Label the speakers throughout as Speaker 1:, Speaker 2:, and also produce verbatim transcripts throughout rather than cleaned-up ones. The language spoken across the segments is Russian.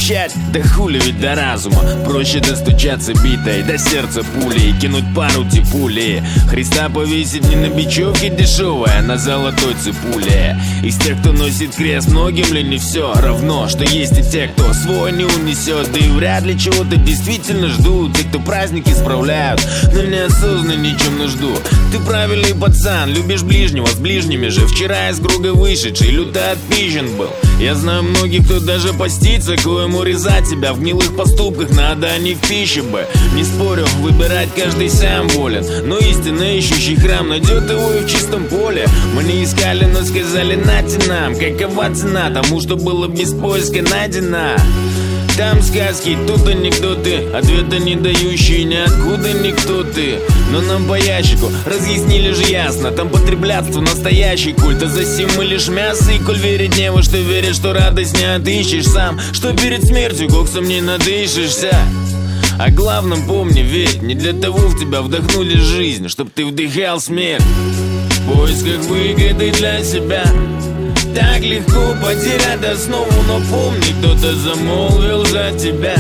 Speaker 1: кричать, да хули ведь до разума. Проще достучаться битой до сердца пулей и кинуть пару типулей. Христа повесить не на бечевке дешевой, а на золотой цепуле. Из тех, кто носит крест, многим ли не все равно, что есть и те, кто свой не унесет. Да и вряд ли чего-то действительно ждут те, кто праздники справляют, но неосознанно ничем нужду. Ты правильный пацан, любишь ближнего, с ближними же вчера из круга вышедший люто отпизжен был. Я знаю многих, кто даже постится, коему резать себя в гнилых поступках надо, а не в пище бы. Не спорю, выбирать каждый сам волен, но истинно ищущий храм найдет его и в чистом поле. Мы не искали, но сказали нате нам, какова цена тому, что было без поиска найдено. Там сказки, тут анекдоты, ответа не дающие ниоткуда никто ты. Но нам по ящику разъяснили же ясно, там потреблятство настоящий культ, а засим мы лишь мясо. И коль верить не во что веришь, что радость не отыщешь сам, что перед смертью коксом не надышишься. О главном помни, ведь не для того в тебя вдохнули жизнь, чтоб ты вдыхал смерть. В поисках выгоды для себя так легко потерять основу, но помни, кто-то замолвил за тебя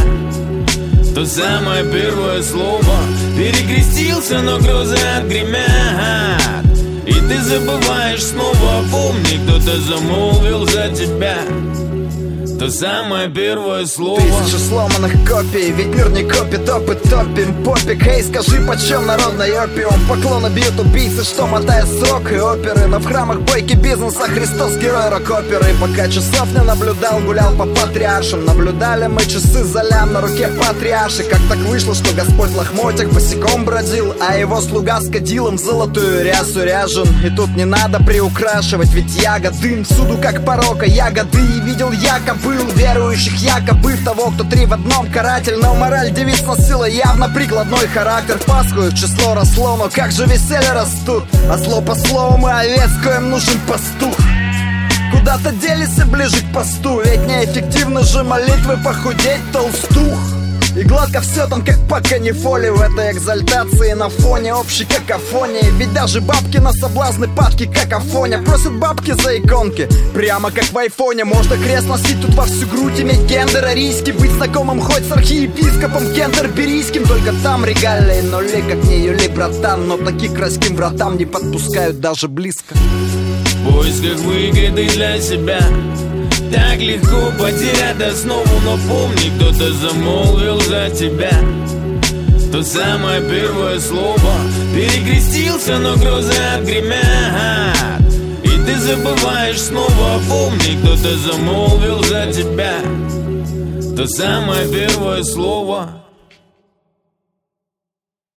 Speaker 1: то самое первое слово. Перекрестился, но грозы отгремят, и ты забываешь снова. Помни, кто-то замолвил за тебя то самое первое слово.
Speaker 2: Тысячи сломанных копий, ведь мир не копит опыт, топим попик. Эй, скажи, почем народный опиум? Поклоны бьют убийцы, что мотает срок и оперы. Но в храмах бойки бизнеса Христос герой рок-оперы. Пока часов не наблюдал, гулял по патриаршам. Наблюдали мы часы за лям на руке патриарши. Как так вышло, что Господь в лохмотьях босиком бродил, а его слуга с кадилом в золотую рясу ряжен. И тут не надо приукрашивать, ведь яга дым всюду как порока ягоды. И видел якобы был верующих якобы в того, кто три в одном каратель. Но мораль девиц носила явно прикладной характер. Пасху число росло, но как же веселье растут. А зло по словам и овец, коим нужен пастух. Куда-то делись и ближе к посту, ведь неэффективно же молитвы похудеть толстух. И гладко все там, как по канифоле. В этой экзальтации на фоне общей какофонии. Ведь даже бабки на соблазны падки какофония. Просят бабки за иконки, прямо как в айфоне. Можно крест носить тут во всю грудь, иметь гендер арийский, быть знакомым хоть с архиепископом кентерберийским. Только там регалии нули, как не юли, братан. Но таких к райским вратам не подпускают даже близко.
Speaker 1: В поисках выгоды для себя так легко потерять основу, но помни, кто-то замолвил за тебя то самое первое слово. Перекрестился, но грозы отгремят, и ты забываешь снова. Помни, кто-то замолвил за тебя то самое первое слово.